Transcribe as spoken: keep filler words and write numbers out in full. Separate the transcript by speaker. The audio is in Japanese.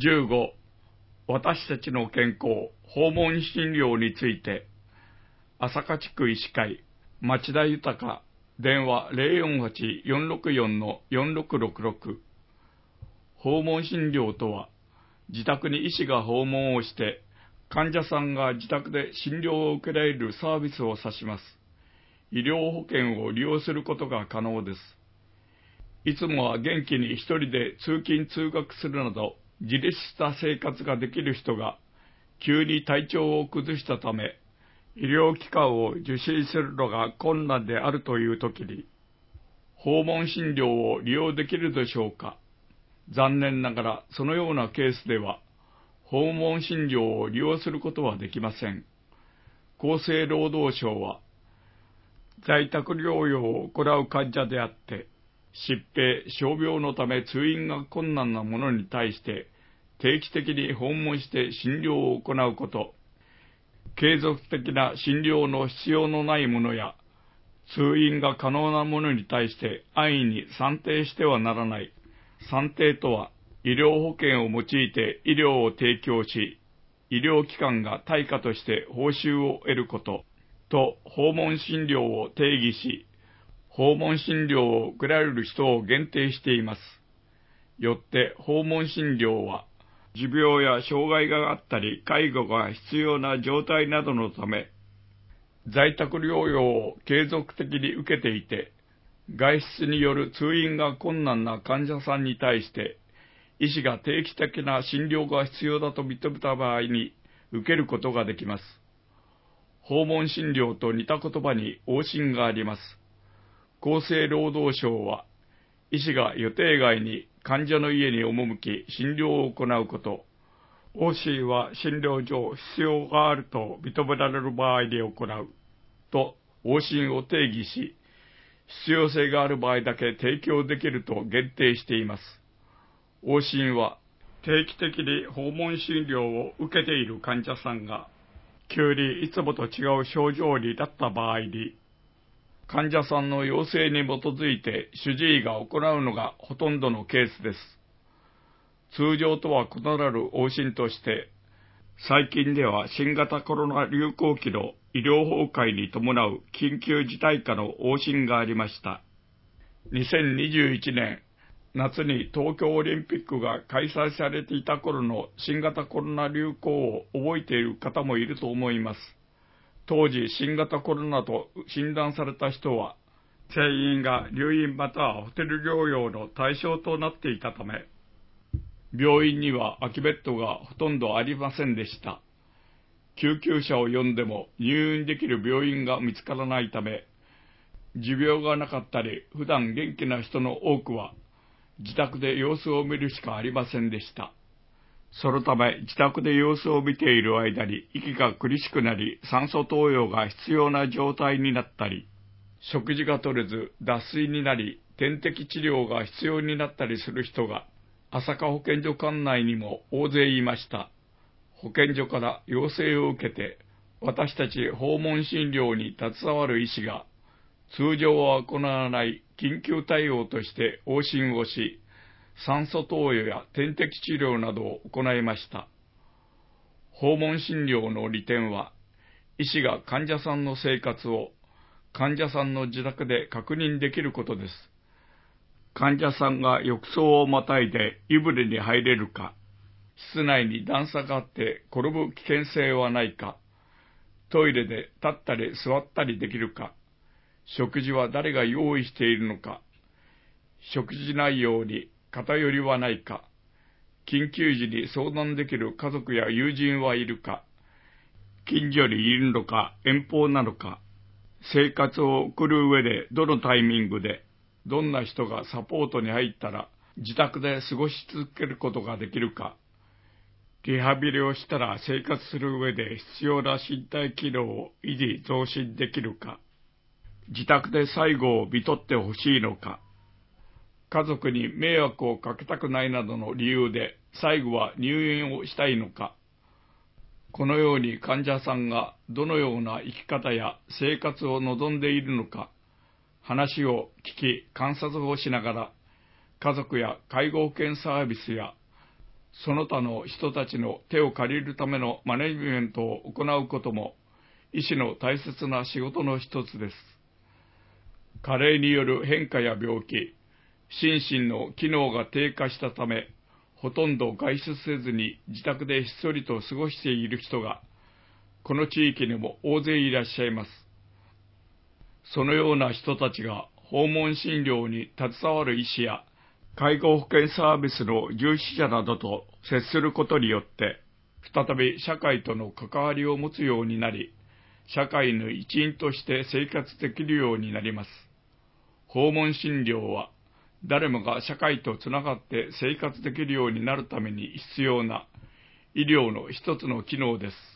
Speaker 1: じゅうご、私たちの健康、訪問診療について、朝霞地区医師会、町田豊、電話 ゼロよんはち よんろくよん よんろくろくろく。訪問診療とは、自宅に医師が訪問をして、患者さんが自宅で診療を受けられるサービスを指します。医療保険を利用することが可能です。いつもは元気に一人で通勤通学するなど、自立した生活ができる人が、急に体調を崩したため、医療機関を受診するのが困難であるという時に、訪問診療を利用できるでしょうか。残念ながらそのようなケースでは、訪問診療を利用することはできません。厚生労働省は、在宅療養を行う患者であって、疾病、傷病のため通院が困難な者に対して、定期的に訪問して診療を行うこと、継続的な診療の必要のない者や、通院が可能な者に対して安易に算定してはならない。算定とは、医療保険を用いて医療を提供し、医療機関が対価として報酬を得ること、と訪問診療を定義し、訪問診療を受けられる人を限定しています。よって訪問診療は、持病や障害があったり、介護が必要な状態などのため、在宅療養を継続的に受けていて、外出による通院が困難な患者さんに対して、医師が定期的な診療が必要だと認めた場合に受けることができます。訪問診療と似た言葉に往診があります。厚生労働省は、医師が予定外に患者の家に赴き診療を行うこと、往診は診療上必要があると認められる場合に行う、と往診を定義し、必要性がある場合だけ提供できると限定しています。往診は定期的に訪問診療を受けている患者さんが、急にいつもと違う症状になった場合に、患者さんの要請に基づいて主治医が行うのがほとんどのケースです。通常とは異なる往診として、最近では新型コロナ流行期の医療崩壊に伴う緊急事態下の往診がありました。にせんにじゅういちねん夏に東京オリンピックが開催されていた頃の新型コロナ流行を覚えている方もいると思います。当時新型コロナと診断された人は、全員が入院またはホテル療養の対象となっていたため、病院には空きベッドがほとんどありませんでした。救急車を呼んでも入院できる病院が見つからないため、持病がなかったり普段元気な人の多くは自宅で様子を見るしかありませんでした。そのため自宅で様子を見ている間に息が苦しくなり酸素投与が必要な状態になったり、食事が取れず脱水になり点滴治療が必要になったりする人が朝霞保健所管内にも大勢いました。保健所から要請を受けて私たち訪問診療に携わる医師が通常は行わない緊急対応として往診をし、酸素投与や点滴治療などを行いました。訪問診療の利点は、医師が患者さんの生活を患者さんの自宅で確認できることです。患者さんが浴槽をまたいで湯船に入れるか、室内に段差があって転ぶ危険性はないか、トイレで立ったり座ったりできるか、食事は誰が用意しているのか、食事内容に偏りはないか、緊急時に相談できる家族や友人はいるか、近所にいるのか遠方なのか、生活を送る上でどのタイミングで、どんな人がサポートに入ったら自宅で過ごし続けることができるか、リハビリをしたら生活する上で必要な身体機能を維持増進できるか、自宅で最後を看取ってほしいのか、家族に迷惑をかけたくないなどの理由で最後は入院をしたいのか、このように患者さんがどのような生き方や生活を望んでいるのか、話を聞き観察をしながら、家族や介護保険サービスやその他の人たちの手を借りるためのマネジメントを行うことも、医師の大切な仕事の一つです。加齢による変化や病気、心身の機能が低下したため、ほとんど外出せずに自宅でひっそりと過ごしている人が、この地域にも大勢いらっしゃいます。そのような人たちが訪問診療に携わる医師や介護保険サービスの従事者などと接することによって、再び社会との関わりを持つようになり、社会の一員として生活できるようになります。訪問診療は、誰もが社会とつながって生活できるようになるために必要な医療の一つの機能です。